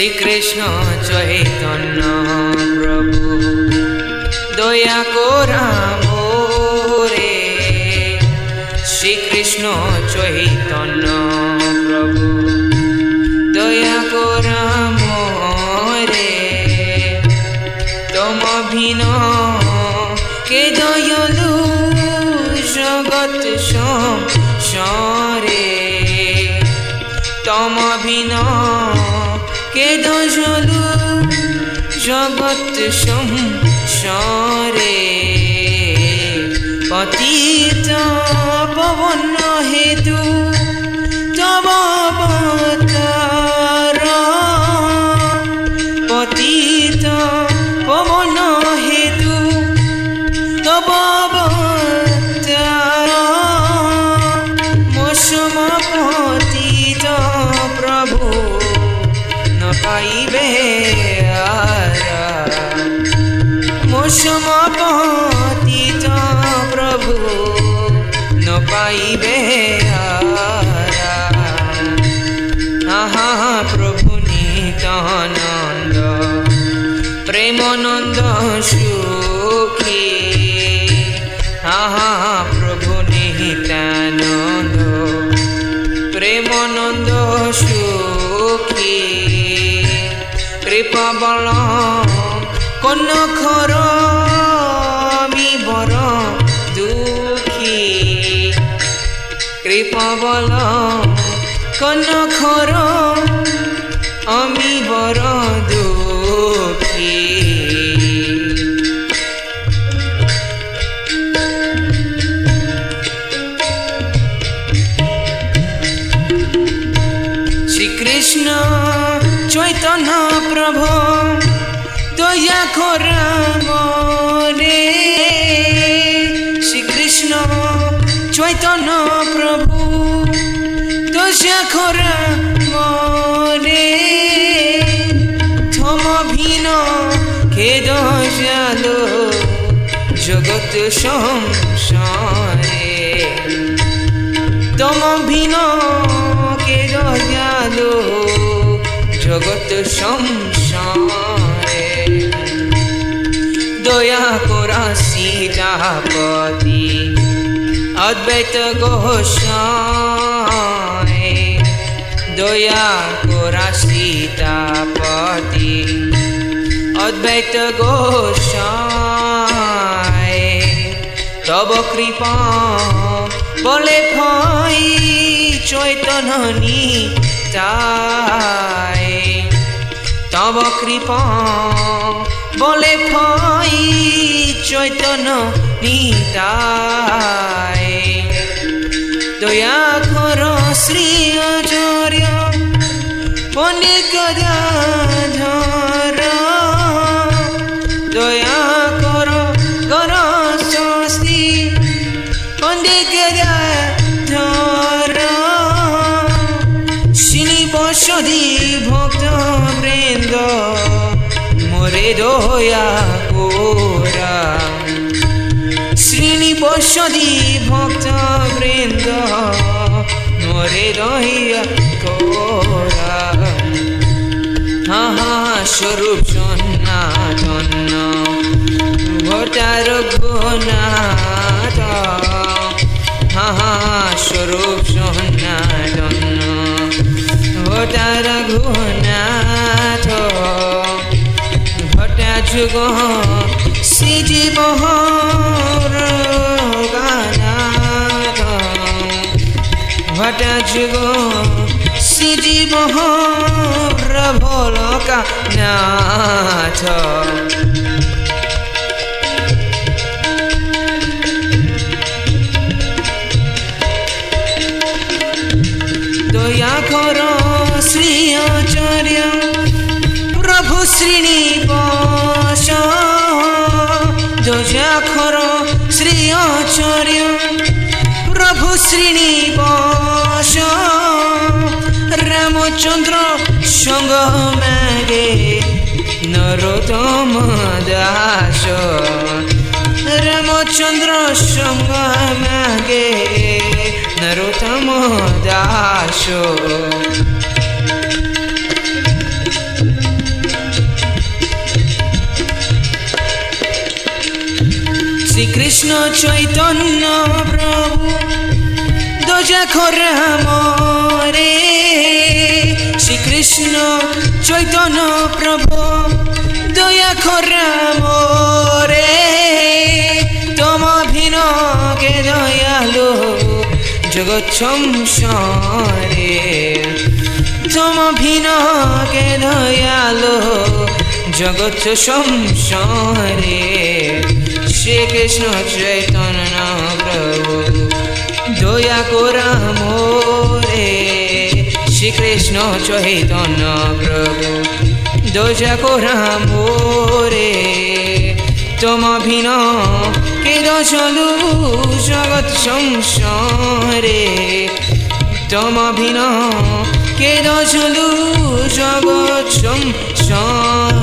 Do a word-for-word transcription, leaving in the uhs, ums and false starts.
শ্রীকৃষ্ণ চৈতন্য প্রভু দয়া করা মোরে শ্রীকৃষ্ণ চৈতন্য প্রভু দয়া করা মোরে তম ভিন কে দয়ালু জগৎ সংসারে তম ভিন কে দয়ালু জগৎ সংসারে পতিত পবন হেতু তব অবতার পতিত পবন হেতু তব অবতার মসম পতিত প্রভু ন পাইবে আরা মসম পতিত প্রভু ন পাইবে আরা আহা প্রভু নিত্যানন্দ প্রেমানন্দ সুখী আহা প্রভু নিত্যানন্দ প্রেমানন্দ সুখী কৃপা বল কনখর আমি বড় দুঃখী কৃপা বল কনখর আমি বড় দুঃখী শ্রীকৃষ্ণ চৈতন্য প্রভু দয়া করা মোরে শ্রীকৃষ্ণ চৈতন্য প্রভু দয়া করা মোরে থম ভিন কে দয়ালু জগৎ সংসারে তম ভিন কে দয়ালু জগৎ সংসারে দয়া করা সীতাপতি অদ্বৈত গোসাই দয়া করা সীতাপতি অদ্বৈত গোসাই তব কৃপা বলে ভাই চৈতন্য নিতাই তব কৃপা বলে ভাই চৈতন্য নিতাই দয়া কর শ্রী আচার্য পণ্ডিত গদাধর দয়া কর গর স্বস্তি পণ্ডিত গদাধর শ্রীনিবাসদি ভক্ত বৃন্দ মোরে দয়া কোরা শ্রীনিবাসদি ভক্ত বৃন্দ মোরে দয়া কোরা হা হা স্বরূপ সনাতন ভটার গুণাথ হা হা স্বরূপ সনাতন ভটার গুণাথ ভটা যুগ শ্রীজীব গানাথ ভটা যুগ শ্রীজীব ভোলকা নাথ দয়া কর শ্রী আচার্য প্রভু শ্রীনিবাস দয়া কর শ্রী আচার্য প্রভু শ্রীনিবাস রামচন্দ্র সঙ্গ মাগে নরোত্তম দাস রামচন্দ্র সঙ্গ মাগে নরোত্তম দাস শ্রী কৃষ্ণ চৈতন্য প্রভু দোজা খরাম রে শ্রী কৃষ্ণ চৈতন্য প্রভু দয়া খরাম রে তম ভিন কে দয়ালু জগৎ সংসারে তম ভিন কে দয়ালু জগৎ সংসারে শ্রী কৃষ্ণ চৈতন্য প্রভু দয়া করা মোরে শ্রী কৃষ্ণ চৈতন্য প্রভু দয়া করা মোরে তম ভিন কে দয়ালু জগৎ সংসারে তম ভিন কে দয়ালু জগৎ সংসারে